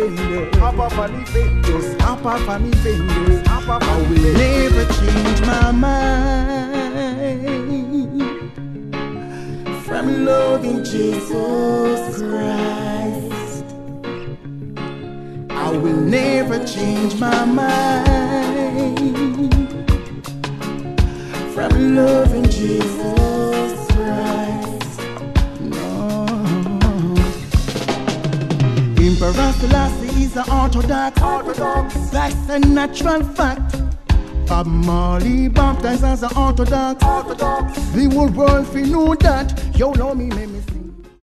fingers. Hop off of me fingers. Just hop off of me fingers. Hop off. I will never change my mind from loving Jesus Christ. I will never change my mind from loving Jesus Christ. No. Emperor Selassie is an orthodox. That's a natural fact. Bob Marley baptized as an orthodox. The whole world we know that. Yo, know me,